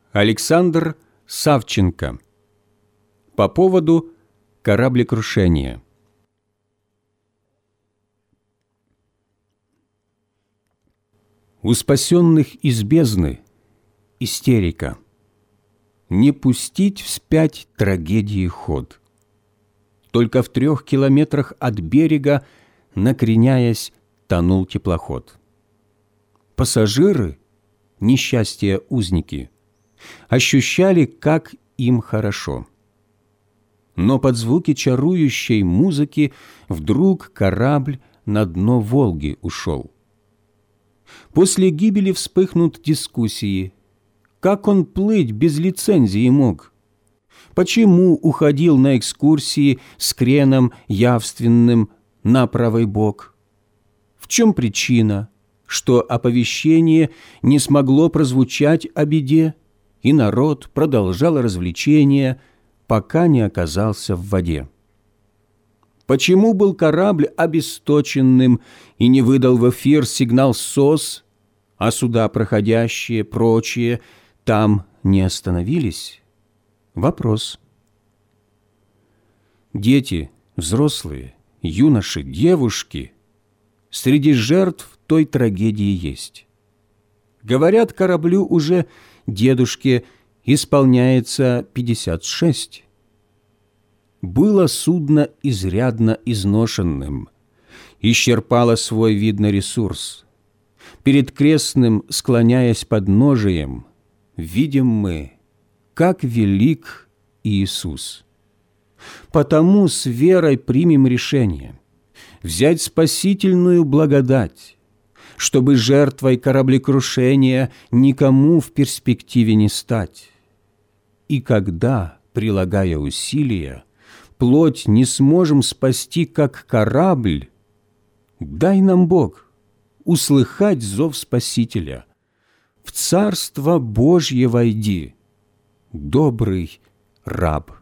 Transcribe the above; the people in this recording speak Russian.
Александр Савченко. По поводу кораблекрушения. У спасенных из бездны истерика. Не пустить вспять трагедии ход. Только в 3 километрах от берега, накреняясь, тонул теплоход. Пассажиры, несчастья узники, ощущали, как им хорошо. Но под звуки чарующей музыки вдруг корабль на дно Волги ушел. После гибели вспыхнут дискуссии. Как он плыть без лицензии мог? Почему уходил на экскурсии с креном явственным на правый бок? В чем причина, что оповещение не смогло прозвучать о беде, и народ продолжал развлечения, пока не оказался в воде? Почему был корабль обесточенным и не выдал в эфир сигнал СОС, а суда проходящие, прочие, там не остановились? Вопрос. Дети, взрослые, юноши, девушки среди жертв той трагедии есть. Говорят, кораблю уже, дедушке, исполняется 56. Было судно изрядно изношенным, исчерпало свой, видно, ресурс. Перед крестным, склоняясь подножием, видим мы, как велик Иисус. Потому с верой примем решение взять спасительную благодать, чтобы жертвой кораблекрушения никому в перспективе не стать. И когда, прилагая усилия, плоть не сможем спасти, как корабль, дай нам, Бог, услыхать зов Спасителя. В Царство Божье войди, добрый раб